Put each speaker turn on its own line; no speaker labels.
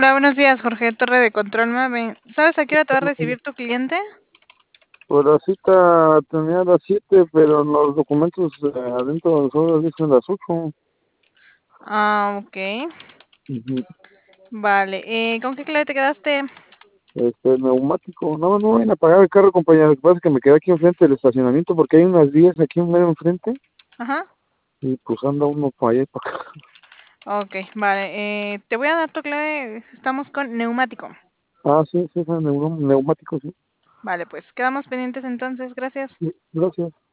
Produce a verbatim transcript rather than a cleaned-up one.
Hola, buenos días, Jorge, torre de control nueve. ¿Sabes a qué hora te va a recibir tu cliente?
Pues la cita tenía a las siete, pero los documentos eh, adentro de los sobres dicen las ocho.
Ah, ok.
Ujú.
Vale, eh, ¿con qué clave te quedaste?
Este, neumático. No, no vayan a pagar el carro, compañero. Lo que pasa es que me quedé aquí enfrente del estacionamiento porque hay unas vías aquí en medio enfrente
Ajá.
y pues anda uno para allá y para acá.
Ok, vale. Eh, te voy a dar tu clave. Estamos con neumático.
Ah, sí, sí, es neuro- neumático, sí.
Vale, pues quedamos pendientes entonces. Gracias.
Sí, gracias.